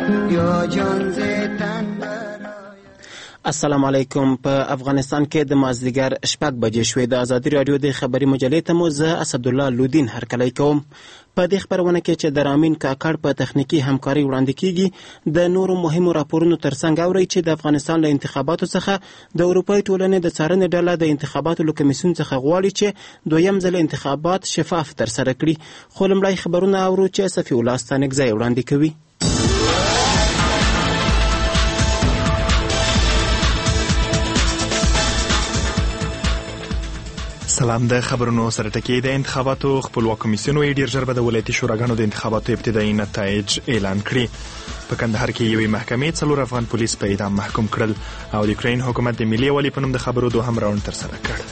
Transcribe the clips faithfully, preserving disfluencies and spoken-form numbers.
یا جان زیتن السلام علیکم. په افغانستان کې د مازدیګر شپږ بجې شوې. د ازادي راډیو د خبري مجلې ته مو زه اسدالله لودین هرکلی کوم. په دې خبرونه کې چې د رامین کاکړ په تخنیکی همکاري وړاندې کیږي، د نورو مهمو راپورونو ترڅنګ اورئ چې د افغانستان له انتخاباتو څخه د اروپای ټولنې د څارنې ډله د انتخاباتو له کمیسیون څخه غواړي چې دویم ځل انتخابات شفاف ترسره کړي. خو لومړی خبرونه اورو چې صفي الله ستانکزی وړاندې کوي. سلام. د خبرونو سره ټکی د انتخاباتو خپلواک کمیسیون وی ډیر ژر به د ولایتي شوراګانو د انتخاباتو ابتدایي نتایج اعلان کړي. په کندهار کې یوې محکمې څلور افغان پولیس په اعدام محکوم کړل او د یوکرین حکومت د ملي یووالي په نوم د خبرو دوهم راوند ترسره کړ.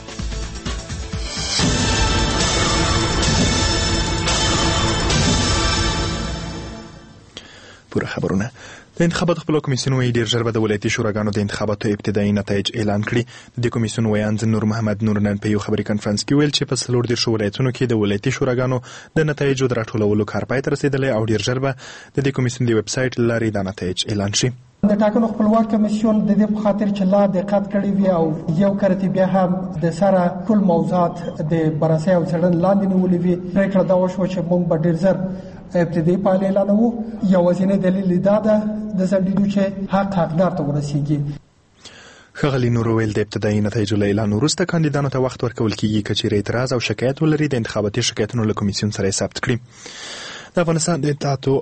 پوره خبرونه. د انتخاباتو خپلواک کمیسیون وی ډیر ژر به د ولایتي شوراګانو د انتخاباتو ابتدایي نتایج اعلان کړي. د کمیسیون ویان نور محمد نور نن په یو خبري کانفرنس کې ویل چې په څلور دېرشو ولایتونو کې د ولایتي شوراګانو د نتایجو د راټولولو کار پای ته رسیدلی او ډیر ژر به د دې کمیسیون د ویب سایټ له لارې دا نتایج اعلان شي. د ټاکنو خپلواک کمیسیون د دې په خاطر چې لا دقت کړی وي او یو کرتی بیا هم د سره ټول موضوعات د بررسي او څېړنې لاندې نیولې وي، پرېکړه دا وشوه چې موږ به ډېر ژر ابتدایي پایلې اعلانوو. یوازینی دلیل دا ده د ځنډېدو چې حق حقدار ته ورسیږي. ښاغلي نور ویل د ابتدایي نتایجو له اعلان وروسته کاندیدانو ته وخت ورکول کیږي که چیرې اعتراض او شکایت ولري د انتخاباتي شکایتونو له کمیسیون سره یې ثبت کړي. د افغانستان د اطلاعاتو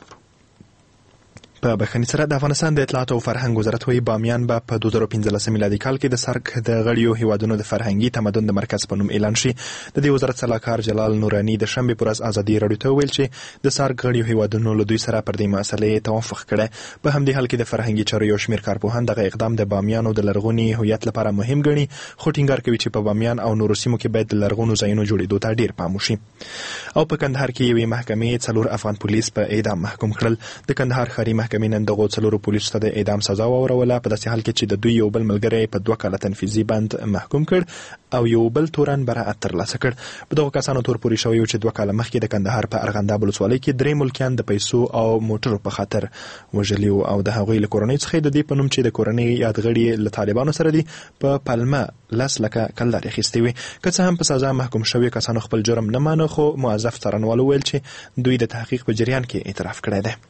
په بخښنې سره د افغانستان د اطلاعات او فرهنګ وزارت وایي بامیان به په دوه زره پنځلس میلادي کال کې د سرک د غړیو هیوادونو د فرهنګي تمدن د مرکز په نوم اعلان شي. د دې وزارت سلاکار جلال نورانی د شنبې پر ورځ ازادي راډیو ته ویل چې د سرک غړیو هیوادونو له دوی سره پر دې مسلې توافق کړی. په همدې حال کې د فرهنګي چارو یو شمېر کارپوهان دغه اقدام د بامیانو د لرغوني هویت لپاره مهم ګڼي، خو ټینګار کوي چې په بامیان او نورو سیمو کې باید د لرغونو ځایونو جوړېدو ته ډېر پام وشي. او په کندهار کې یوې محکمې څلور افغان پولیس په اعدام محکوم کړل. د کندهار ښاري محکمې نن دغو څلورو پولیسو ته د اعدام سزا واوروله، په داسې حال کې چې د دوی یو بل ملګری په دوه کاله تنفیذي بند محکوم کړ او یو بل تورن براءت ترلاسه کړ. په دغو کسانو تور پورې شوی و چې دوه کاله مخکې د کندهار په ارغنداب ولسوالۍ کې درې ملکیان د پیسو او موټرو په خاطر وژلي وو او د هغوی له کورنۍ څخه د دې په نوم چې د کورنۍ یادغړي له طالبانو سره دي په پلمه لس لکه کلدارې اخیستې وې. که څه هم په سزا محکوم شوي کسانو خپل جرم نه مانه، خو موظف څارنوالو ویل چې دوی د تحقیق په جریان کې اعتراف کړی دی.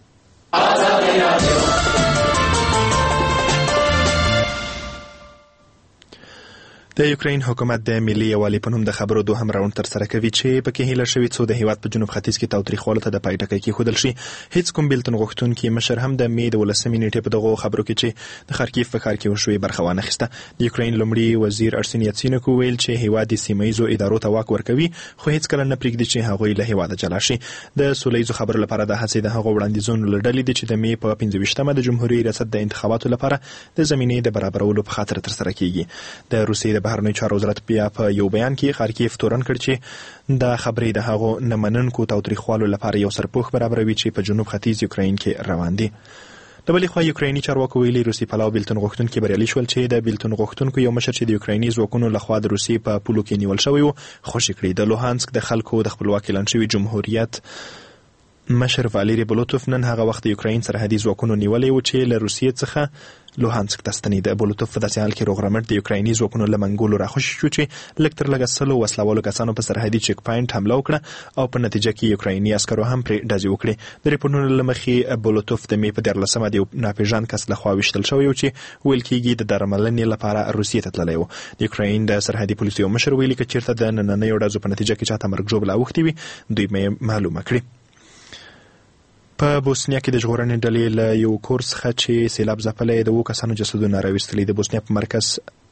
د یوکرین حکومت د ملي یووالي په نوم د خبرو دوهم راوند ترسره کوي چې پکې هیله شوې څو د هیواد په جنوب ختیځ کې تاوتریخوالو ته د پای ټکی کېښودل شي. هیڅ کوم بیلتون غوښتونکي مشر هم د مې د ولسمې نیټې په دغو خبرو کې چې د خارکیف په ښار کې وشوې برخه وانخیسته. د یوکرین لومړي وزیر ارسین یاتسینوک ویل چې هیواد یې سیمه ییزو ادارو ته واک ورکوي، خو هیڅکله نه پرېږدي چې هغوی له هیواده جلا شي. د سوله ییزو خبرو لپاره د هڅې د هغو وړاندیزونو له ډلې دي چې د مې په پنځه ویشتمه د جمهوریت ریاست د انتخاباتو لپاره د زمینې د برابرولو په خاطر ترسره کیږي. د روسیې د بهرنیو چارو وزارت بیا په یو بیان کې خارکیف تورن کړ چې دا خبرې د هغو نه منونکو تاوتریخوالو لپاره یو سرپوښ برابروي چې په جنوب ختیځ یوکرین کې روان دي. د بلې خوا یوکریني چارواکو ویلي روسي پلاو بیلتون غوښتونکي بریالي شول چې د بیلتون غوښتونکو یو مشر چې د یوکریني ځواکونو لخوا د روسیې په پولو کې نیول شوی و خوشي کړي. د لوهانسک د خلکو د خپلواک اعلان شوي جمهوریت مشر واليري بولوتوف نن هغه وخت د یوکرین سرحدي ځواکونو نیولې و چې له روسیې څخه لوهانسک ته ستنېده. بولوتوف په داسې حال کې روغرمټ د یوکریني ځواکونو له منګولو راخوشي شو چې لږ تر لږه سلو وسلوالو کسانو په سرحدي چیک پاینټ حمله وکړه او په نتیجه کې یوکریني عسکرو هم پرې ډزې وکړې. د ریپورټونو له مخې بولوتوف د مې په دیارلسمه د یو ناپېژاند کس لخوا ویشتل شوی و چې ویل کېږي د درملنې لپاره روسیې ته تللی و. د یوکرین د سرحدي پولیسو یو مشر ویلي که چېرته د نننیو ډزو په نتیجه کې چاته مرګ ژوبله اوښتې وي دوی به یې معلومه کړي. په بوسنیا کې د ژغورنې ډلې له یو کور څخه چې سیلاب ځپلی د اوو کسانو جسدونه راویستلي. د بوسنیا په مرکز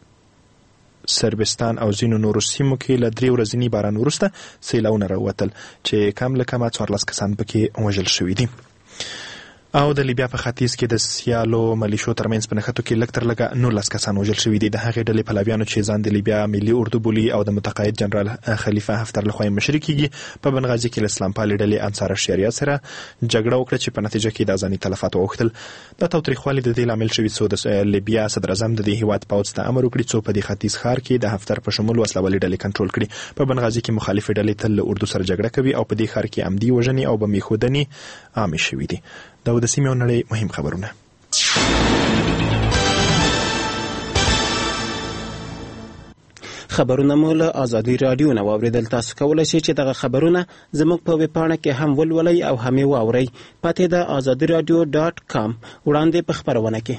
سربستان او ځینو نورو سیمو کې له درې ورځني باران وروسته سیلاونه راووتل چې کم له کمه څوارلس کسان پکې وژل شوي دي. او د لیبیا په ختیځ کې د سیالو ملیشو ترمنځ په نښتو کې لږ تر لږه نولس کسان وژل شوي دي. د هغې ډلې پلویانو چې ځان د لیبیا ملي اردو بولي او د متقاعد جنرال خلیفه حفتر لخوا یې مشري کیږي په بنغازي کې له اسلام پالې ډلې انصار الشریعه سره جګړه وکړه چې په نتیجه کې د ځاني تلفات واوښتل. دا تاوتریخوالي د دې لامل شوي څو د لیبیا صدر اعظم د دې هیواد پوځ ته امر وکړي څو په دې ختیځ ښار کې د حفتر په شمول وسلوالې ډلې کنټرول کړي. په بنغازي کې مخالفې ډلې تل له اردو سره جګړه کوي او په دې ښار کې عمدي وژنې او بم ایښودنې عامې شوي دي. دا د سیمې او نړۍ مهم خبرونه. خبرونه مو له آزادي رادیو نه واوریدل. تاسو کولی شئ چې دغه خبرونه زموږ په ویب پاڼه کې هم ولولئ او هم یې واورئ. پته د آزادي رادیو ډاټ کام وړاندې په خبرونه کې.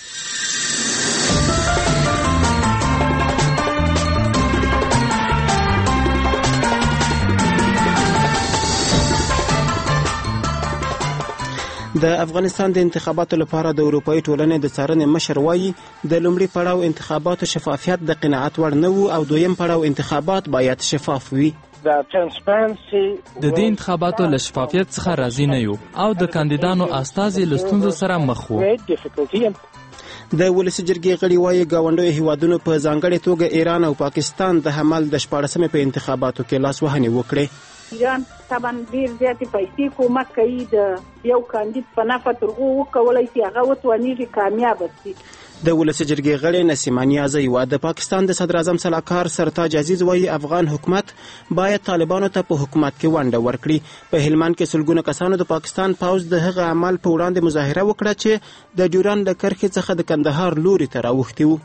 د افغانستان د انتخاباتو لپاره د اروپایي ټولنې د څارنې مشر وایي د لومړي پړاو انتخاباتو شفافیت د قناعت وړ نه و او دویم پړاو انتخابات باید شفاف وي. د دې انتخاباتو له شفافیت څخه راضي نه یو او د کاندیدانو استازي له ستونزو سره مخ وو. د ولسي جرګې غړي وایي ګاونډیو هیوادونو په ځانګړې توګه ایران او پاکستان د حمل د شپاړسمې په انتخاباتو کې لاسوهنې وکړې. ایران طبعا ډیر زیاتې پیسې کومک کوي د یو کاندید په نفع تر هغو وکولی چې هغه وتوانېږي کامیابه شي. د ولسي جرګې غړی نسیمه نیازی و د پاکستان د صدر اعظم سلاکار سرتاج عزیز وایي افغان حکومت باید طالبانو ته په حکومت کې ونډه ورکړي. په هلمند کې سلګونه کسانو د پاکستان پوځ د هغه عمل په وړاندې مظاهره وکړه چې د ډیورنډ د کرښې څخه د کندهار لوري ته راوښتي وو.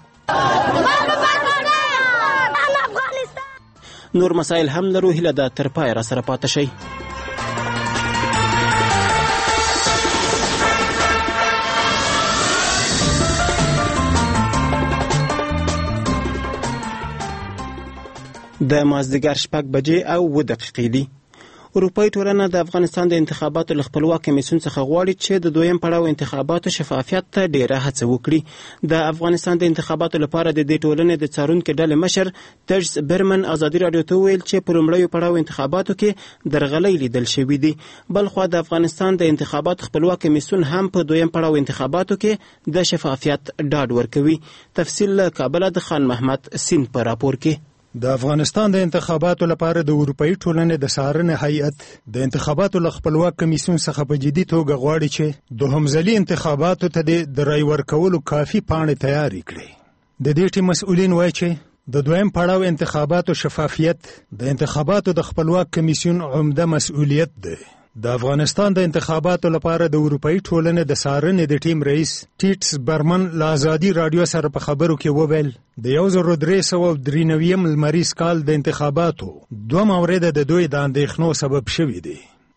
نور مسائل هم لرو، هیله ده تر پای را سره پاتې شئ. د مازدیګر شپږ بجې او اووه دقیقې دي. اروپایي ټولنه د افغانستان د انتخاباتو له خپلواک کمیسیون څخه غواړي چې د دویم پړاو انتخاباتو شفافیت ته ډیره هڅه وکړي. د افغانستان د انتخاباتو لپاره د دې ټولنې د څارونکو ډلې مشر ترس برمن ازادي رادیو ته ویل چې په لومړیو پړاو انتخاباتو کې درغلۍ لیدل شوې دي. بلخو د افغانستان د انتخاباتو خپلواک کمیسیون هم په دویم پړاو انتخاباتو کې د شفافیت ډاډ ورکوي. تفصیل له کابل د خان محمد سین په راپور کې. د افغانستان د انتخاباتو لپاره د اروپایي ټولنې د څارنې هیئت د انتخاباتو له خپلواک کمیسیون څخه په جدي توګه غواړي چې دوهم ځلي انتخاباتو ته د رای ورکولو کافي پاڼې تیارې کړي. د دې ټیم مسؤلین وایي چې د دویم پړاو انتخاباتو شفافیت د انتخاباتو د خپلواک کمیسیون عمده مسؤلیت دی. د افغانستان د انتخاباتو لپاره د اروپایي ټولنې د څارنې د ټیم رئیس ټیټس برمن له آزادي رادیو سره په خبرو کې وویل د یو زر درې سوه درې نوي لمریز کال د انتخاباتو دوه مورده د دوی د اندېښنو سبب شوي دي.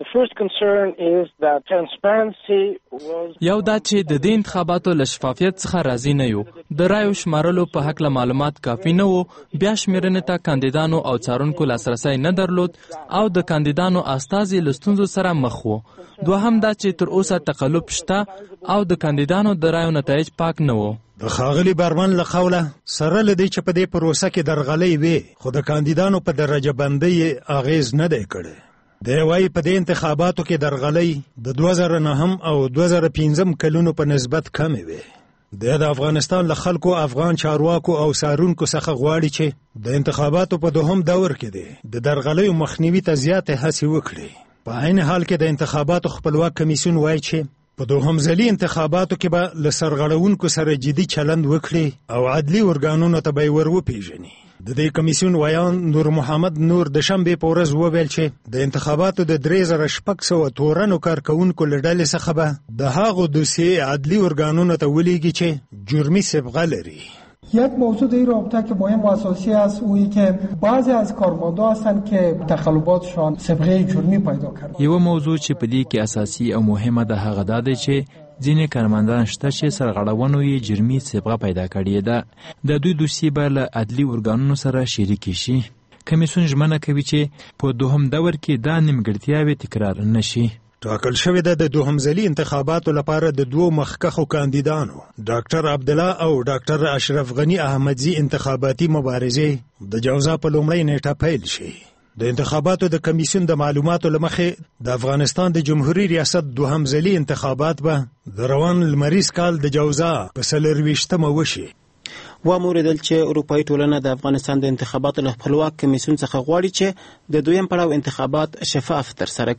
یو دا چې د دې انتخاباتو له شفافیت څخه راضي نه یو. د رایو شمارلو په هکله معلومات کافي نه وو. بیا شمیرنې ته کاندیدانو او څارونکو لاسرسی نه درلود او د کاندیدانو استازي له ستونزو سره مخ وو. دوهم دا چې تر اوسه تقلب شته او د کاندیدانو د رایو نتایج پاک نه وو. د ښاغلي برمن له قوله سره له دې چې په دې پروسه کې درغلۍ وي خو د کاندیدانو په درجه بندۍ اغیز نه دی کړی. دی وایي په دې انتخاباتو کې درغلۍ د دوه زره نهم او دوه زره پنځم کلونو په نسبت کمې وې. دی د افغانستان له خلکو، افغان چارواکو او څارونکو څخه غواړي چې د انتخاباتو په دوهم دور کې دی د درغلیو مخنیوي ته زیاتې هڅې وکړي. په عین حال کې د انتخاباتو خپلواک کمیسیون وایي چې په دوهم ځلي انتخاباتو کې به له سرغړونکو سره جدي چلند وکړي او عدلي ارګانونو ته به یې ور وپېژني. د دې کمیسیون ویان نور محمد نور د شنبې په ورځ وویل چې د انتخاباتو د درې زره شپږ سوه تورنو کارکوونکو له ډلې څخه به د هغو دوسیې عدلي ارګانونو ته ولیږي چې جرمي سابقه لري. یک موضوع در این رابطه که مهم و اساسی است اویی که بعضی از کارمندان هستند که تخلفاتشان سابقه جرمی پیدا کردند. یو موضوع چې په دې کې اساسي او مهمه ده هغه دا دی چې ځینې کارمندان شته چې سرغړونو یې جرمي سابقه پیدا کړې ده. د دوی دوسیې به له عدلي ارګانونو سره شریکې شي. کمیسیون ژمنه کوي چې په دوهم دور کې دا نیمګړتیاوې تکرار نه شي. ټاکل شوې ده د دوهم ځلي انتخاباتو لپاره د دوو مخکښو کاندیدانو ډاکټر عبدالله او ډاکټر اشرف غني احمدزي انتخاباتي مبارزې د جوزا په لومړۍ نیټه پیل شي. د انتخاباتو د کمیسیون د معلوماتو له مخې د افغانستان د جمهوریت ریاست دوهم ځلي انتخابات به د روان لمریز کال د جوزا په څلرویشتمه وشي. واوریدل چې اروپایي ټولنه د افغانستان د انتخاباتو له خپلواک کمیسیون څخه غواړي چې د دویم پړاو انتخابات شفاف ترسره کړي.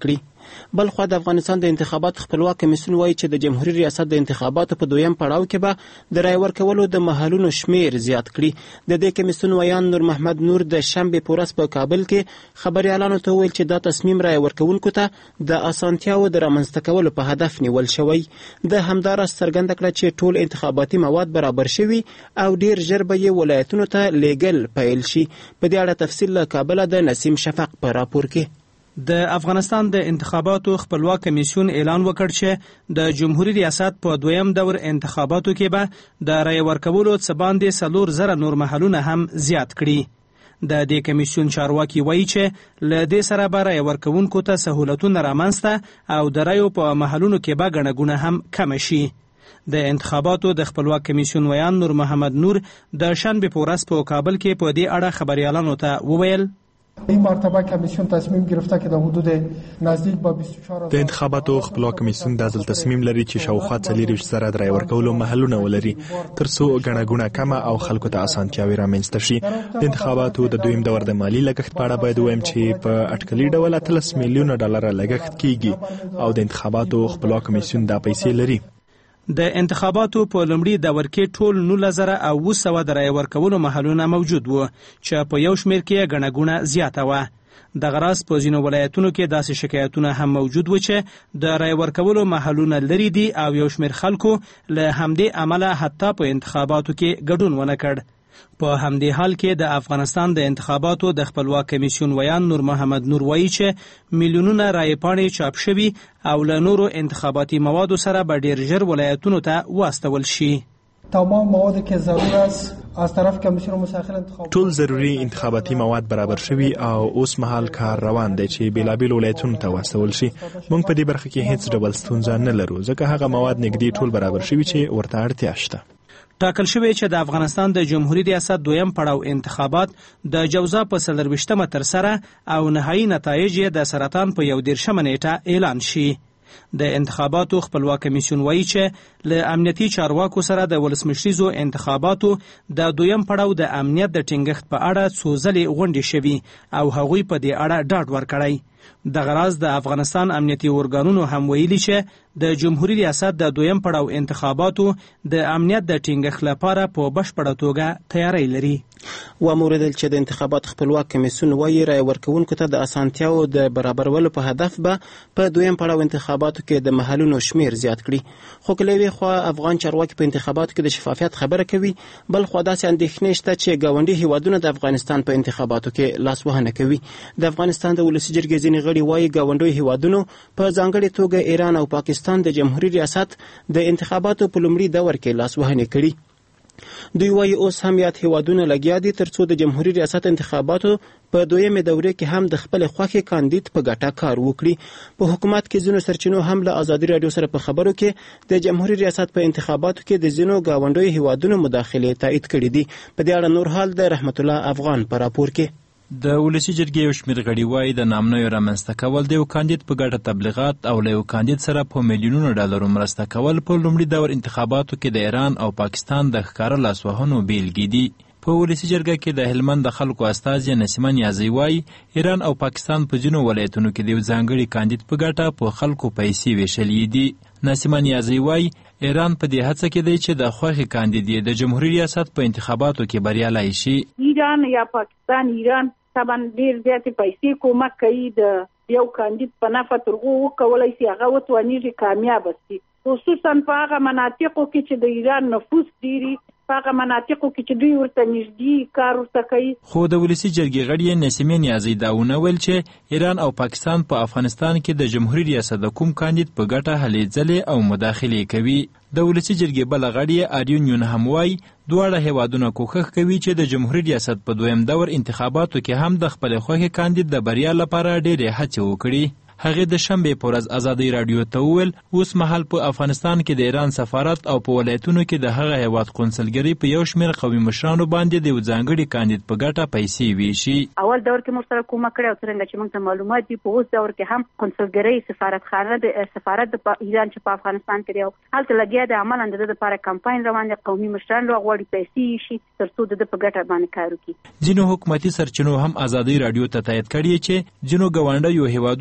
بل خو د افغانستان د انتخابات خپلواک کمیسیون وایي چې د جمهوریت ریاست د انتخاباتو په دویم پړاو کې به د رای ورکولو د مهالونو شمیر زیات کړي. د دې کمیسیون ویان نور محمد نور د شنبې په ورځ په کابل کې خبريالانو ته ویل چې دا تصمیم رای ورکوونکو ته د اسانتیاو د رامنځته کولو په هدف نیول شوی. د همدارس څرګنده کړه چې ټول انتخاباتي مواد برابر شوي او ډیر ژر به یې ولایتونو ته لیږل پیل شي. په دې اړه تفصیل له کابل د نسیم شفق په راپور کې. د افغانستان د انتخاباتو خپلواک کمیسیون اعلان وکړ چې د جمهوریت ریاست په دویم دور انتخاباتو کې به د رای ورکولو څه باندې څلور زره نور محلونه هم زیات کړي. د دې کمیسیون چارواکي وایي چې له دې سره به رای ورکوونکو ته سهولتونه رامنځته او د رایو په محلونو کې به ګڼه ګوڼه هم کمه شي. د انتخاباتو د خپلواک کمیسیون ویان نور محمد نور د شنبې په ورځ په کابل کې په دې اړه خبريالانو ته وویل این مرتبه کمیسیون تصمیم گرفته که در حدود نزدیک به بیست و چهار د انتخاباتو خپلواک کمیسیون د ځل تصمیم لري چې شاوخوا څلور زره د رای ورکولو محلونه ولري ترڅو ګڼه ګوڼه کمه او خلکو ته اسانتیاوي رامنځته شي. د انتخاباتو د دویم دور د مالی لګښت په اړه باید ووایم چې په اټکلي ډول اتلس میلیونه ډالر لګښت کیږي او د انتخاباتو خپلواک کمیسیون دا پیسې لري. د انتخاباتو په لومړي دور کې ټول نولس زره او اوه سوه د رای ورکولو محلونه موجود وو چې په یو شمېر کې ګڼه ګوڼه زیاته وه. دغه راز په ځینو ولایتونو کې داسې شکایتونه هم موجود وو چې د رای ورکولو محلونه لرې دي او یو شمېر خلکو له همدې امله حتی په انتخاباتو کې ګډون ونه کړ. په همدې حال کې د افغانستان د انتخاباتو د خپلواک کمیسیون ویان نور محمد نور وایي چې میلیونونه رای پاڼې چاپ شوي او له نورو انتخاباتي موادو سره به ډیر ژر ولایتونو ته واستول شي. تمام مواد که ضرور است از طرف کمیسیون مستقل انتخابات ټول ضروری انتخاباتي مواد برابر شوي او اوس مهال کار روان دی چې بیلابیل ولایتونو ته واستول شي. موږ په دې برخه کې هیڅ ډول ستونزه نه لرو ځکه هغه مواد نږدې ټول برابر شوي چې ورته اړتیا شته. ټاکل شوی چې د افغانستان د جمهوریت ریاست دویم پړاو انتخابات د جوزا په څلرویشتمه ترسره او نهایي نتایج یې د سرطان په یو دېرشمه نیټه اعلان شي. د انتخاباتو خپلواک کمیسیون وایي چې له امنیتي چارواکو سره د ولسمشریزو انتخاباتو د دویم پړاو د امنیت د ټینګښت په اړه څو ځلې غونډې شوي او هغوی په دې اړه ډاډ ورکړی. دغه راز د افغانستان امنیتي ارګانونو هم ویلي چې د جمهوریت ریاست د دویم پړاو انتخاباتو د امنیت د ټینګښت لپاره په بشپړه توګه تیاری لري. وموردل چې د انتخابات خپلواک کمیسیون وایي رای ورکوونکو ته د اسانتیاو د برابرولو په هدف به په دویم پړاو انتخاباتو کې د محلونو شمیر زیات کړي. خو که له یوې خوا افغان چارواکي په انتخاباتو کې د شفافیت خبره کوي بل خوا داسې اندېښنې شته چې ګاونډي هیوادونه د افغانستان په انتخاباتو کې لاسوهنه کوي. د افغانستان د ولسي جرګې ځینې غړي وایي ګاونډي هیوادونو په ځانګړې توګه ایران او پاکستان د جمهوریت ریاست د انتخاباتو په لومړي دور کې لاسوهنې کړي. دوی وایي اوس هم یاد هیوادونه لګیا دي ترڅو د جمهوریت ریاست انتخاباتو په دویمه دورې کې هم د خپل خوښې کاندید په ګټه کار وکړي. په حکومت کې ځینو سرچینو هم له ازادي رادیو سره په خبرو کې د جمهوریت ریاست په انتخاباتو کې د ځینو ګاونډیو هیوادونو مداخله تایید کړې دي. په دې اړه نور حال د رحمت الله افغان په راپور کې. د ولسی جرګې یو شمېر غړي وایي د نامنویو رامنځته کول د یو کاندید په ګټه تبلیغات او له یو کاندید سره په میلیونونو ډالرو مرسته کول په لومړي دور انتخاباتو کې د ایران او پاکستان د ښکاره لاسوهنو بیلګې دي. په ولسی جرګه کې د هلمند د خلکو استازي نسیمه نیازی وایي ایران او پاکستان په ځینو ولایتونو کې د یو ځانګړي کاندید په ګټه په خلکو پیسې ویشلې دي. نسیمه نیازی وایي ایران په دې هڅه کې دی چې د خوښې کاندید د جمهوریت ریاست په انتخاباتو کې بریالی شي. ایران یا پاکستان ایران طبعا ډیر زیاتې پیسې کومک کوي د یو کاندید په نفع تر هغو وکولی شي هغه وتوانېږي کامیابه شي خصوصا په هغه مناطقو کې چې د ایران نفوس ډیري په هغه مناطقو کې چې دوی ورته نږدې کار ورته کوي. خو د ولسي جرګې غړي نسیمه نیازی دا ونه ویل چې ایران او پاکستان په افغانستان کې د جمهوریت ریاست د کوم کاندید په ګټه هلې ځلې او مداخلې کوي. د ولسي جرګې بل غړي آریون یون هم وایي دواړه هیوادونه کوښښ کوي چې د جمهوریت ریاست په دویم دور انتخاباتو کې هم د خپل خوښې کاندید د بریا لپاره ډېرې هڅې وکړي. هغه د شنبې په ورځ ازادي رادیو ته وویل اوس مهال په افغانستان کې د ایران سفارت او په ولایتونو کې د هغه هیواد قونسلګري په یو شمېر قومي مشرانو باندې د یو ځانګړي کاندید په ګټه پیسې ویشي. اول دور کې موږ سره کومک کړی او څرنګه چې موږ ته معلومات دي په اوس دور کې هم قونسلګري سفارتخانه د سفارت د ایران چې په افغانستان کې دی هلته لګیا دی عملاً د لپاره کمپاین روان دی قومي مشران راغواړي پیسې شي ترڅو د په ګټه باندې کار وکړي. ځینو حکومتي سرچینو هم ازادي رادیو ته تایید کړی چې ځینو ګاونډیو هیوادونو د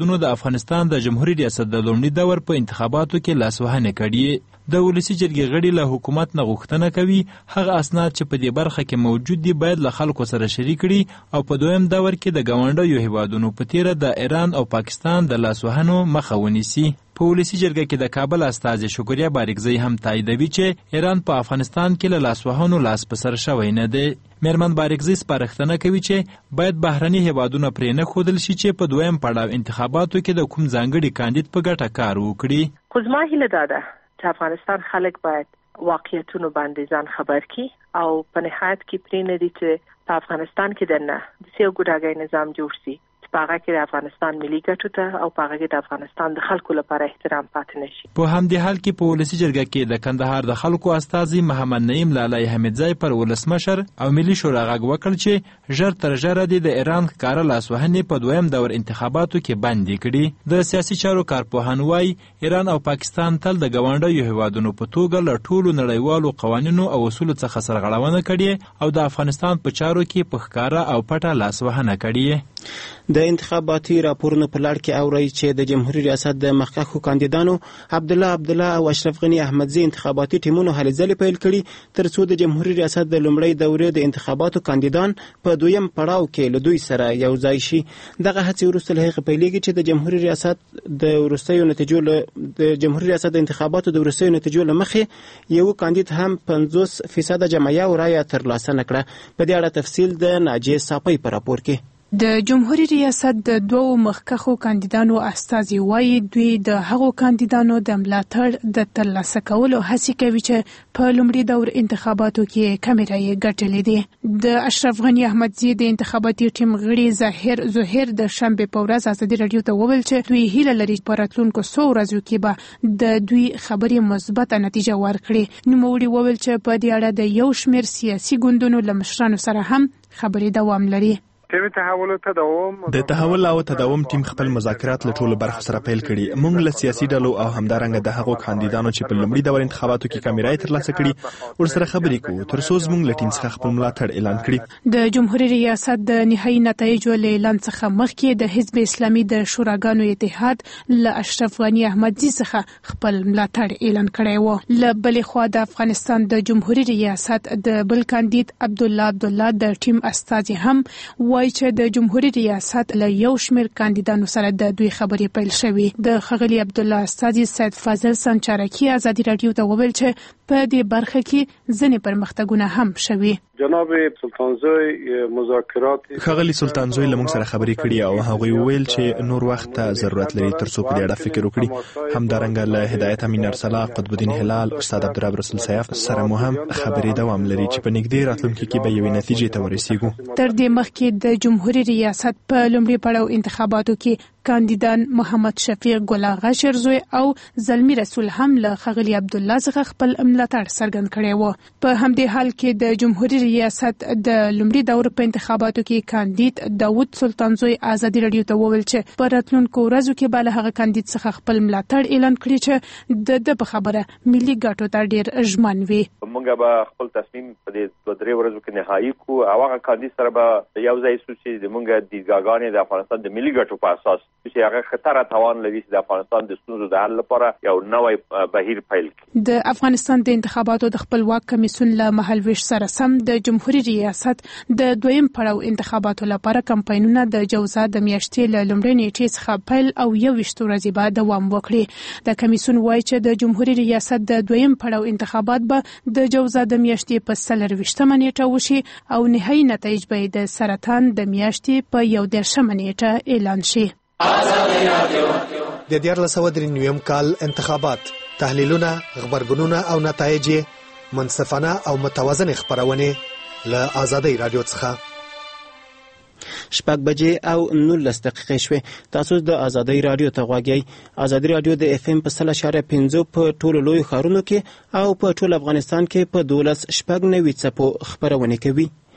افغانستان د جمهوریت ریاست د لومړي دور په انتخاباتو کې لاسوهنه کړې. د ولسی جرګې غړي له حکومت نه غوښتنه کوي هغه اسناد چې په دې برخه کې موجود دي باید له خلکو سره شریک کړي او په دویم دور کې د ګاونډیو هیوادونو په تیره د ایران او پاکستان د لاسوهنو مخه ونیسي. په ولسی جرګه کې د کابل استازي شکریا باریکزی هم تاییدوي چې ایران په افغانستان کې له لاسوهنو لاس په سر شوی نه دی. میرمن باریکزی سپارښتنه کوي چې باید بهرني هیوادونه پرې نه ښودل شي چې په دویم پړاو انتخاباتو کې د کوم ځانګړي کاندید په ګټه کار وکړي. خو زما هیله دا ده چې افغانستان خلک باید واقعیتونو باندې ځان خبر کړي او په نهایت کې پرې نه دي چې په افغانستان کې دنه د سیو ګډاګي نظام جوړ شي چې په هغه کې د افغانستان ملي ګټو ته او په هغه کې د افغانستان د خلکو لپاره احترام پاتې نشي. په همدې حال کې په ولسی جرګه کې د کندهار د خلکو استازي محمد نعیم لالای حمیدزی پر ولسمشر او ملي شورا غږ وکړ چې ژر تر ژره د ایران ښکاره لاسوهنې په دویم دور انتخاباتو کې بندي کړي. د سیاسي چارو کارپوهان وایي ایران او پاکستان تل د ګاونډیو هیوادونو په توګه له ټولو نړیوالو قوانینو او اصولو څخه سرغړونه کړې او د افغانستان په چارو کې په ښکاره او پټه لاسوهنه کړې. د انتخاباتي راپورونو په لړ کې اوري چې د جمهوریت ریاست د مخکښو کاندیدانو عبدالله عبدالله او اشرف غنی احمدزی انتخاباتي ټیمونو هلې ځلې پیل کړي ترڅو د جمهوریت ریاست د لومړۍ دورې د انتخاباتو کاندیدان په دویم پړاو کې له دوی سره یو ځای شي. دغه هڅې وروسته له هغې پیلېږي چې د جمهوریت ریاست د وروستیو نتیجو د جمهوریت ریاست د انتخاباتو د وروستیو نتیجو له مخې یو کاندید هم پنځوس فیصده جمعیه او رایه ترلاسه نه کړه. په دې اړه تفصیل د ناجیه ساپۍ په راپور کې. د جمهوریت ریاست د دوو مخکښو کاندیدانو استازي وایي دوی د هغو کاندیدانو د ملاتړ د ترلاسه کولو هڅې کوي چې په لومړي دور انتخاباتو کې کمې رایې ګټلې دي. د اشرف غنی احمدزی د انتخاباتي ټیم غړي ظاهر زهیر د شنبې په ورځ ازادي راډیو ته وویل چې دوی هیله لري په راتلونکو څو ورځو کې به د دوی خبرې مثبته نتیجه ورکړي. نوموړي وویل چې په دې اړه د یو شمېر سیاسي ګوندونو له مشرانو سره هم خبرې دوام لري. د تحول او تداوم ټیم خپل مذاکرات له ټولو برخو سره پیل کړي. موږ له سیاسي ډلو او همدارنګه د هغو کاندیدانو چې په لومړي دور انتخاباتو کې کمې رایې ترلاسه کړي ورسره خبرې کوو ترڅو زموږ له ټیم څخه خپل ملاتړ اعلان کړي. د جمهوریت ریاست د نهایي نتایجو له اعلان څخه مخکې د حزب اسلامي د شوراګانو اتحاد له اشرف غنی احمدزی څخه خپل ملاتړ اعلان کړی و. له بلې خوا د افغانستان د جمهوریت ریاست د بل کاندید عبدالله عبدالله د ټیم استازي هم وایي چې د جمهوریت ریاست له یو شمېر کاندیدانو سره د دوی خبرې پیل شوې. د ښاغلي عبدالله استازي سید فاضل سنچارکي ازادي راډیو ته وویل چې په دې برخه کې ځینې پرمختګونه هم شوي. جناب سلطانزوی مذاکرات ښاغلي سلطانزوی له موږ سره خبرې کړي او هغوی وویل چې نور وخت ته ضرورت لري ترڅو په دې اړه فکر وکړي. همدارنګه له هدایت امین ارسلا، قطب الدین هلال، استاد عبدالرب رسول سیاف سره مو هم خبرې دوام لري چې په نږدې راتلونکي کې به یوې نتیجې ته ورسیږو. تر دې مخکې د جمهوریت ریاست په لومړي پړاو انتخاباتو کې کاندیدان محمد شفیق ګل آغا شیرزوی او زلمی رسول هم له ښاغلي عبدالله څخه خپل ملاتړ څرګند کړی و. په همدې حال کې د جمهوریت ریاست د لومړي دور په انتخاباتو کې کاندید داود سلطانزوی ازادي راډیو ته وویل چې په راتلونکو ورځو کې به له هغه کاندید څخه خپل ملاتړ اعلان کړي چې د د په خبره ملي ګټو ته ډېر ژمن وي. موږ به خپل تصمیم په دې دوه درې ورځو کې نهایي کو او هغه کاندید سره به یو ځای شو چې موږ د دیدګاګانې د افغانستان د ملي ګټو په اساس چې هغه خطر توان لري چې د افغانستان د ستونزو د حل لپاره یو نوې بهیر پیل کړي. د افغانستان د انتخاباتو د خپلواک کمیسیون له مهالویش سره سم د جمهوریت ریاست د دویم پړاو انتخاباتو لپاره کمپاینونه د جوزا د میاشتې له لومړۍ نیټې څخه پیل او یوویشت ورځې به دوام وکړي. د کمیسیون وایي چې د جمهوریت ریاست د دویم پړاو انتخابات به د جوزا د میاشتې په څلرویشتمه نیټه وشي او نهایي نتایج به د سرطان د میاشتې په یو دېرشمه نیټه اعلان شي. د دیارلس سوه درې نویم کال انتخابات، تحلیلونه، غبرګونونه او نتایج منصفانه او متوازن خبرونه له آزادۍ رادیو څخه. شپږ بجې او نولس دقیقې شوې. تاسو د آزادۍ رادیو ته غواړئ. آزادۍ رادیو د اف ام په سل اشاریه پنځه په ټولو لویو ښارونو کې او په ټول افغانستان کې په دولس شپږ نوي څپو خبرونه کوي.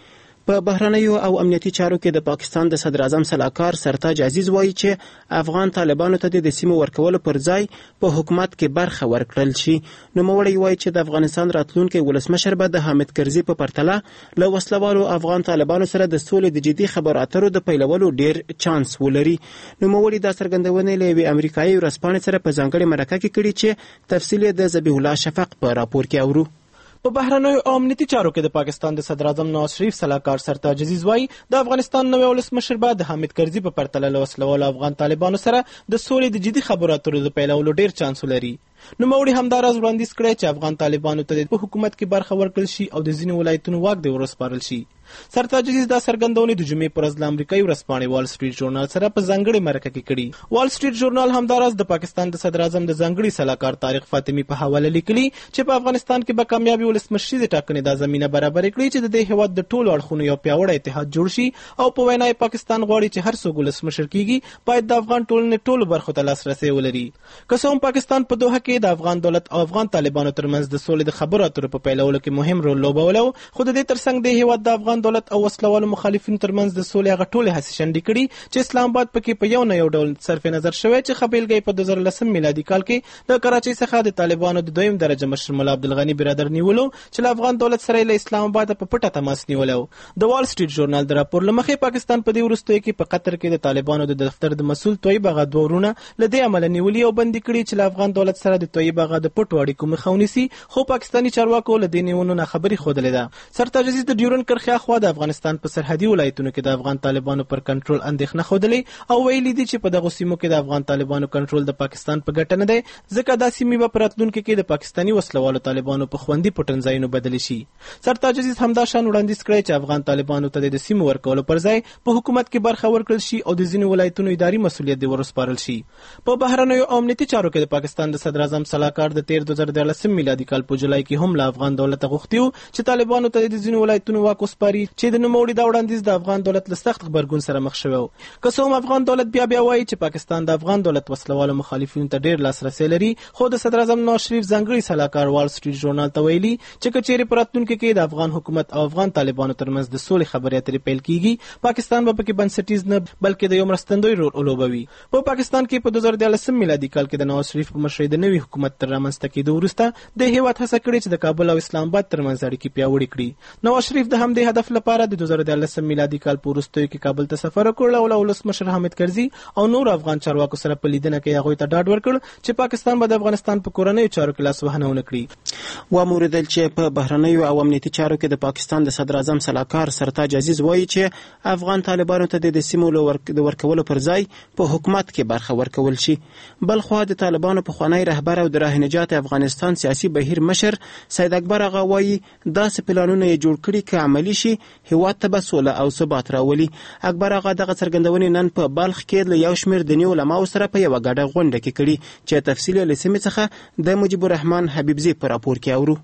په بهرنیو او امنیتي چارو کې د پاکستان د صدر اعظم سلاکار سرتاج عزیز وایي چې افغان طالبانو ته د سیمو ورکولو پر ځای په حکومت کې برخه ورکړل شي. نوموړی وایي چې د افغانستان راتلونکی ولسمشر به د حامد کرزي په پرتله له وسلوالو افغان طالبانو سره د سولې د جدي خبرو اترو د پیلولو ډیر چانس ولري. نوموړی دا څرګندونې له یوې امریکایي ورځپاڼې سره په ځانګړې مرکه کې کړي چې تفصیل د ذبیح الله شفق په راپور کې اورو. په بهرنیو او امنیتي چارو کې د پاکستان د صدر اعظم نواز شریف سلاکار سرتاج عزیز وایي د افغانستان نوی ولسمشر به د حامد کرزي په پرتله له وسلوالو افغان طالبانو سره د سولې د جدي خبرو اترو د پیلولو ډیر چانس لري. نوموړي همداراز وړاندیز کړی چې افغان طالبانو ته په حکومت کې برخه ورکړل شي او د ځینو ولایتونو واک دې ورسپارل شي. سرتاج عزیز دا څرګندونې د جمعې پر ورځ له امریکایي ورځپاڼې وال سټریټ ژورنال سره په ځانګړې مرکه کې کړي. وال سټریټ ژورنال همداراز د پاکستان د صدر اعظم د ځانګړي سلاکار طارق فاطمي په حواله لیکلي چې په افغانستان کې به کامیابي ولسمشري د ټاکنې دا زمینه برابر کړي چې د دې هیواد د ټولو اړخونو یو پیاوړی اتحاد جوړ شي او په وینا پاکستان غواړي چې هر څوک ولسمشر کیږي باید د افغان ټولنې ټولو برخو ته لاسرسی ولري. که څه هم پاکستان په دوحه کې د افغان دولت او افغان طالبانو ترمنځ د سولې د خبرو اترو په پیلولو کې مهم رول لوبولو، خو د دې ترڅنګ د هیواد د افغان دولت او وسلوالو مخالفینو ترمنځ د سولې هغه ټولې هڅې شنډې کړي چې اسلام آباد پکې په یو نه یو ډول صرف نظر شوی چې خبیلګۍ په دوه زره لسم میلادي کال کې د کراچۍ څخه د طالبانو د دویم درجه مشر ملا عبدالغني برادر نیولو چې له افغان دولت سره له اسلام آباد په پټه تماس نیولو. د وال سټریټ ژورنال د راپور له مخې پاکستان په دې وروستیو کې په قطر کې د طالبانو د دفتر د مسؤل طیب اغا دوه ورونه له دې عمله نیولي او بندي کړي چې له افغان دولت سره د طیب اغا د پټو اړیکو مخه ونیسي، خو پاکستاني چارواکو له دې نیونو نه خبري ښودلې ده. سرتاج عزیز د ډیورن کرښې اخوا د افغانستان په سرحدي ولایتونو کې د افغان طالبانو پر کنټرول اندېښنه ښودلې او ویلي دي چې په دغو سیمو کې د افغان طالبانو کنټرول د پاکستان په ګټه نه دی، ځکه دا سیمې به په راتلونکي کې د پاکستاني وسلوالو طالبانو په خوندي پټنځایونو بدلې شي. سرتاج عزیز همدا شان وړاندیز کړی چې افغان طالبانو ته د سیمو ورکولو پر ځای په حکومت کې برخه ورکړل شي او د ځینو ولایتونو اداري مسؤلیت دې ورسپارل شي. په بهرنیو او امنیتي چارو کې د پاکستان د صدر اعظم سلاکار د تیر دوه زره دیارلسم میلادي کال په جولای کې هم له افغان دولت غوښتي وو چې طالبانو ته د ځینو ولایتونو واک وسپاري، چې د نوموړي دا وړاندیز د افغان دولت له سخت غبرګون سره مخ شوی. که څه هم افغان دولت بیا بیا وایي چې پاکستان د افغان دولت وسلوالو مخالفینو ته ډیر لاسرسی لري، خو د صدر اعظم نواز شریف ځانګړي سلاکار وال سټریټ ژورنال ته ویلي چې که چیرې په راتلونکي کې د افغان حکومت او افغان طالبانو ترمنځ د سولې خبرې اترې پیل کیږي، پاکستان به پکې بنسټیز نه بلکې د یو مرستندوی رول ولوبوي. په پاکستان کې په دوه زره دیارلسم میلادي کال کې د نواز شریف په مشرۍ د نوي حکومت تر رامنځته کېدو وروسته د هیواد هڅه کړې چې د کابل او اسلام آباد ترمنځ اړیکې پیاوړې کړي. نواز شریف د همدې هدف لپاره د دوه زره دیارلسم میلادي کال په وروستیو کې کابل ته سفر وکړ او له ولسمشر حامد کرزي او نور افغان چارواکو سره په لیدنه کې هغوی ته ډاډ ورکړ چې پاکستان به د افغانستان په کورنیو چارو کې لاسوهنه ونه کړي. واوریدل چې په بهرنیو او امنیتي چارو کې د پاکستان د صدر اعظم سلاکار سرتاج عزیز وایي چې افغان طالبانو ته د سیمو د ورکولو پر ځای په حکومت کې برخه ورکول شي. بلخوا د طالبانو پخوانی رهبر او د راه نجات افغانستان سیاسي بهیر مشر سید اکبر اغا وایي داسې پلانونه یې جوړ کړي که عملي شي هیواد ته به سوله او ثبات راولي. اکبر اغا دغه څرګندونې نن په بلخ کې له یو شمېر دیني علماو سره په یوه ګډه غونډه کې کړي چې تفصیل یې له سیمې څخه د مجیب الرحمن حبیبزي په راپور کې اورو.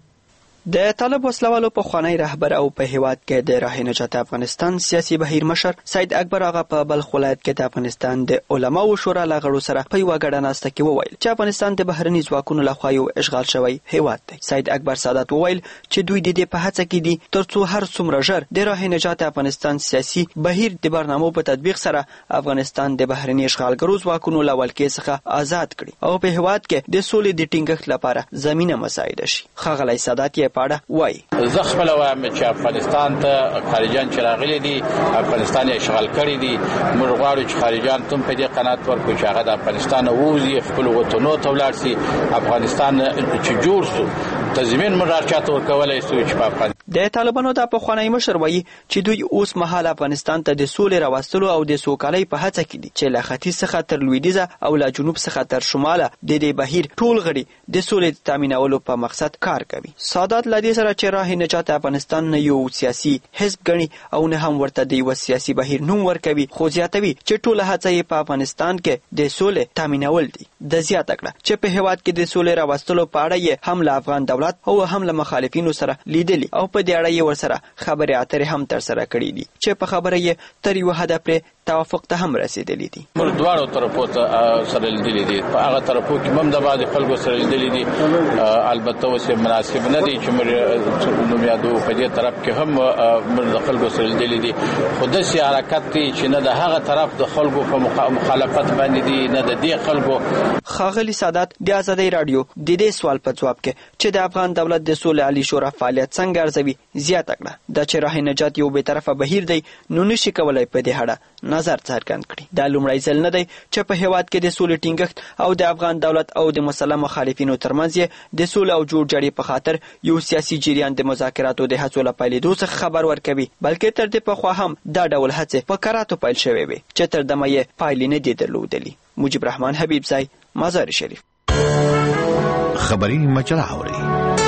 د طالب وسلوالو پخوانی رهبر او په هیواد کې د راه نجات افغانستان سیاسي بهیر مشر سید اکبر اغا په بلخ ولایت کې د افغانستان د علماو شورا له غړو سره په یوه ګډه ناسته کې وویل چې افغانستان د بهرني ځواکونو لخوا یو اشغال شوی هیواد دی. سید اکبر سادات وویل چې دوی د دې په هڅه کې دي ترڅو هر څومره ژر د راه نجات افغانستان سیاسي بهیر د برنامو په تطبیق سره افغانستان د بهرني اشغالګرو ځواکونو له ولکې څخه آزاد کړي او په هیواد کې د سولې د ټینګښت لپاره زمینه مساعده شي. ښاغلی سادات یې په اړه وایي زه خپله وایم چې افغانستان ته خارجیان چې راغلي دي افغانستان یې اشغال کړی دي، موږ غواړو چې خارجیان ته هم په دې قناعت ورکړو چې هغه د افغانستان نه ووځي، خپلو وطنو ته ولاړ سي. افغانستان چې جوړ سو تضمین موږ راچاته ورکولی سو چې په افغانستان د طالبانو د پخوانی مشر وایي چې دوی اوس مهال افغانستان ته د سولې راوستلو او د سوکالۍ په هڅه کې دي چې له ختیځ څخه تر لویدیځه او له جنوب څخه تر شماله د دې بهیر ټول غړي د سولې د تامینولو په مقصد کار کوي. سادات له دې سره چې راه نجات افغانستان نه یو سیاسي حزب ګڼي او نه هم ورته د یو سیاسي بهیر نوم ورکوي، خو زیاتوي چې ټوله هڅه یې په افغانستان کې د سولې تامینول دي. د زیاته کړه چې په هیواد کې د سولې راوستلو په اړه یې هم له افغان دولت او هم له مخالفینو سره لیدلي او په دې اړه یې ورسره خبرې اترې هم ترسره کړي دي چې په خبره یې تر یوه حده پرې توافق ته هم رسیدلی دي. موږ دواړو طرفو ته سره لیدلي دي، په هغه طرفو کې هم د بعضې خلکو سره لیدلي دي. البته اوس مناسب نه دی چې عمر نومیادو په دې طرف کې هم موږ د خلکو سره لیدلي دي خو داسې حرکت دی چې نه د هغه طرف د خلکو په مخالفت باندې دي نه د دې خلکو. ښاغلي سادات د ازادۍ راډیو د دې سوال په ځواب کې چې د افغان دولت د سولې عالي شورا فعالیت څنګه ارزوي زیاته کړه دا چې راه نجات یو بې طرفه بهیر دی نو نشي کولای په دې اړه نظر څرګند کړي. دا لومړی ځل نه دی چې په هېواد کې د سولې ټینګښت او د افغان دولت او د مسلح مخالفینو ترمنځ د سولې او جوړ جاړي په خاطر یو سیاسي جریان د مذاکراتو د هڅو له پیلېدو څخه خبر ورکوي بلکې تر دې پخوا هم دا ډول هڅې په کراتو پیل شوې وې چې تر دمه یې پایلې نه دي درلودلې. مجيب رحمان حبیبزی، مزار شریف. خبری مجله اوري.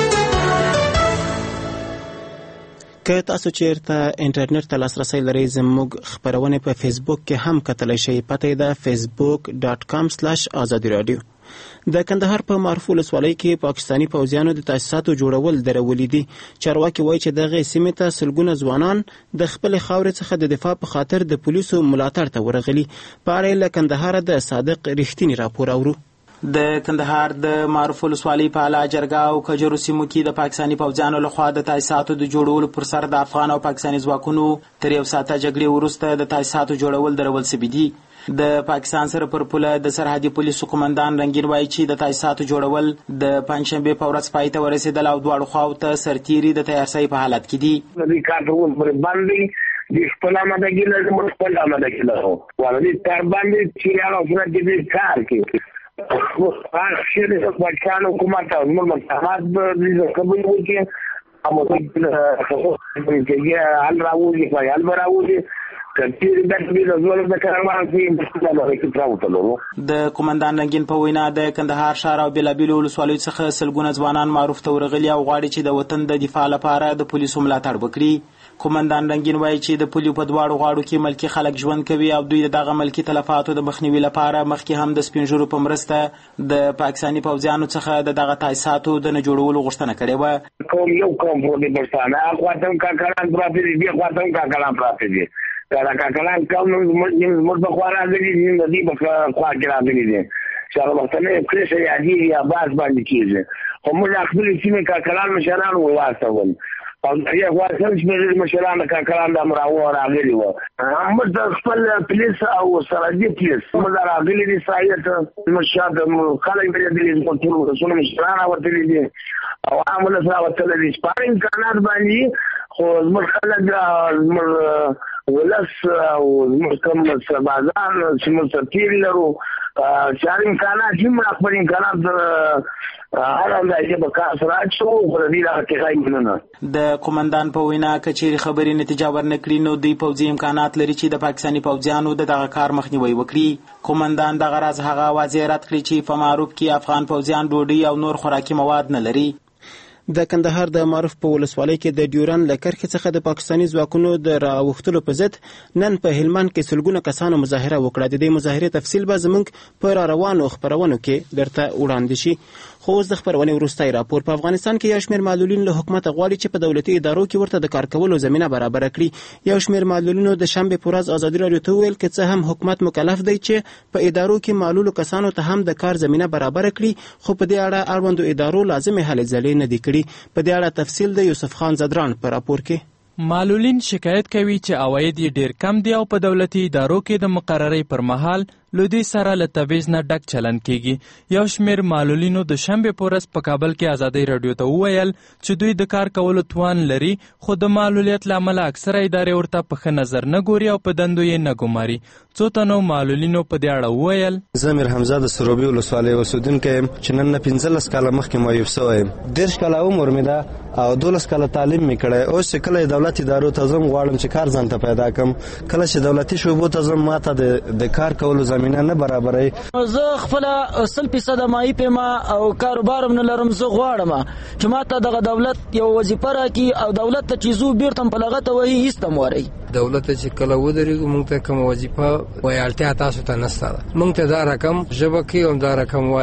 که تاسو چیرته انټرنیټ ته لاسرسی لرئ زموږ خبرونه په فیسبوک کې هم کتلی شئ. پته ده فیسبوک ډاټ کام سلاش ازادي رادیو. د کندهار په معروف ولسوالۍ کې پاکستاني پوځیانو د تاسیساتو جوړول درولي دي. چارواکي وایي چې دغه سیمې ته سلګونه ځوانان د خپلې خاورې څخه د دفاع په خاطر د پولیسو ملاتړ ته ورغلي. په اړه له کندهار د صادق رښتینی راپور اورو. د کندهار د معروف ولسوالۍ په اعلی جرګه او کجورو سیمو کې د پاکستاني پوځیانو لخوا د تاسیساتو د جوړولو پر سر د افغان او پاکستاني ځواکونو تر یو ساعته جګړې وروسته د تاسیساتو جوړول درول سوي دي. د پاکستان سره پر پوله د سرحدي پولیسو قومندان رنگین وایي چې د تاسیساتو جوړول د پنځشنبه په ورځ پای ته ورسېدل او دواړو خواو ته سرتیري د تیارسۍ په حالت کې دي. د کارټون پر باندې د خپل آمادګي لري موږ خپل آمادګي لرو ولې تر باندې چې هغه سره دې کار کوي هغه چې د پاکستان حکومت او موږ متحد د قبول وکړي امو د خو کې حل راوړي په حل راوړي د قومندان رنگین په وینا د کندهار ښار او بېلابېلو ولسوالیو څخه سلګونه ځوانان معروف ته ورغلي او غواړي چې د وطن د دفاع لپاره د پولیسو ملاتړ وکړي. قومندان رنگین وایي چې د پولیو په دواړو غاړو کې ملکي خلک ژوند کوي او دوی دغه ملکي تلفاتو د مخنیوي لپاره مخکې هم د سپینږیرو په مرسته د پاکستاني پوځیانو څخه د دغه تاسیساتو د نه جوړولو غوښتنه کړې وه. کوم یو کوم په پښتانه خواته کاکړان پراته دي بیا خواته کاکړان پراته دي دا کاکړان کوم موږ په خوا راځي نه دي په خوا کې راځي دي چې هغه وخت نه کړی یادي یا باز باندې کیږي خو موږ خپل سیمه کاکړان مشران وواسول او یو واسل چې موږ مشران کاکړان د امراو راغلي وو موږ د خپل پولیس او سرحدي پولیس موږ راغلي دي سایت مشاد خلک دې د کنټرول رسول مشران ورته دي او عامل سره ورته دي سپارینګ کانال باندې خو موږ خلک موږ ولس او محکم سربازان چې موږ تیر لرو چې امکانات چې موږ خپل امکانات هغه د په کار سره شو خو دې لا حقیقت نه. د قومندان په وینا کچېرې خبرې نتیجه ورنکړي نو دوی پوځي امکانات لري چې د پاکستاني پوځیانو د دغه کار مخنیوي وکړي. قومندان دغه راز هغه واضح رد کړی چې په معروف کې افغان پوځیان ډوډۍ او نور خوراکي مواد نه لري. د کندهار د معروف په ولسوالۍ کې د ډیورن له کرښې څخه د پاکستاني ځواکونو د راوښتلو په ضد نن په هلمند کې سلګونه کسانو مظاهره وکړه. د دې مظاهرې تفصیل به زموږ په را روانو خبرونو کې درته وړاندې شي. خو اوس د خبرونې وروستی راپور. په افغانستان کې یو شمېر معلولین له حکومته غواړي چې په دولتي ادارو کې ورته د کار کولو زمینه برابره کړي. یو شمېر معلولینو د شنبې په ورځ ازادي راډیو ته وویل که څه هم حکومت مکلف دی چې په ادارو کې معلولو کسانو ته هم د کار زمینه برابره کړي خو په دې اړه اړوندو ادارو لازمې هلې ځلې نه دي کړي. په دې اړه تفصیل د یوسف خان زدران په راپور کې. معلولین شکایت کوي چې عواید یې ډیر کم دي او په دولتي ادارو کې د مقررۍ پر مهال لودي سره له تبعیض نه ډک چلن کیږي. یو شمېر معلولینو د شنبې په ورځ په کابل کې ازادۍ راډیو ته وویل چې دوی د کار کولو توان لري خو د معلولیت له امله اکثره ادارې ورته په ښه نظر نه ګوري او په دندو یې نه ګماري. څو تنو معلولینو په دې اړه وویل زه میر حمزه د سروبي ولسوالۍ اوسېدونکی یم چې نن نه پنځلس کاله مخکې معیوب سوی یم. دېرش کاله عمر مې ده او دولس کاله تعلیم مې کړی. اوس چې کله دولت ادارو ته ځم غواړم چې کار ځان ته پیدا کړم. کله چې دولتي شعبو ته ځم ماته د کار کولو زمینه نه برابره. زه خپل سل فیصد مایي پیما او کاروبارم نه لرم. زه غواړم چې ماته دغه دولت یو وظیفه راکړي او دولت ته چې زو بیرته په لغته وایي هیڅ هم وایي دولت چې کله ودرېږو موږ ته کوم وظیفه وایي اړتیا تاسو ته نشته ده. موږ ته دا رقم ژبه کې هم دا رقم وایي.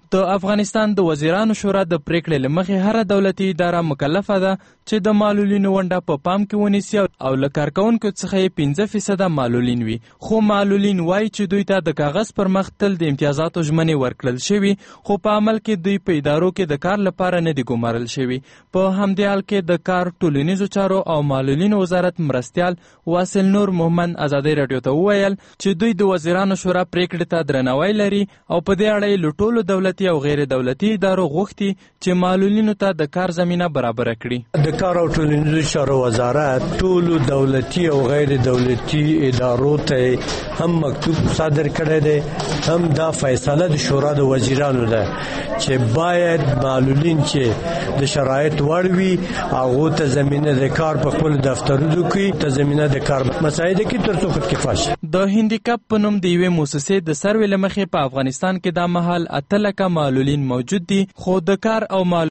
د افغانستان د وزیرانو شورا د پریکړې له مخې هره دولتي اداره مکلفه ده چې د معلولینو ونډه په پام کې ونیسي او له کارکوونکو څخه یې پنځه فیصده معلولین وي. خو معلولین وایي چې دوی ته د کاغذ پر مخ تل د امتیازاتو ژمنې ورکړل شوي، خو په عمل کې دوی په ادارو کې د کار لپاره نه دي ګمارل شوي. په همدې حال کې د کار، ټولنیزو چارو او معلولینو وزارت مرستیال واصل نور محمد ازادي راډیو ته وویل چې دوی د وزیرانو شورا پریکړې ته درناوی لري او په دې اړه یې له ټولو دولتي او غیر دولتي ادارو غوښتي چې معلولینو ته د کار زمینه برابره کړي. د کار او ټولنیزو چارو وزارت ټولو دولتي او غیر دولتي ادارو ته هم مکتوب صادر کړی دی، هم دا فیصله د شورا د وزیرانو ده چې باید معلولین چې د شرایط وړ وي هغو ته زمینه د کار په خپل دفترونو کې ته زمینه د کار مساعده کې تر څو خودکفا شي. د هندیکپ په نوم د یوې موسسې د سروې له مخې په افغانستان کې دا مهال اته لکه معلولین موجود دي، خو د کار او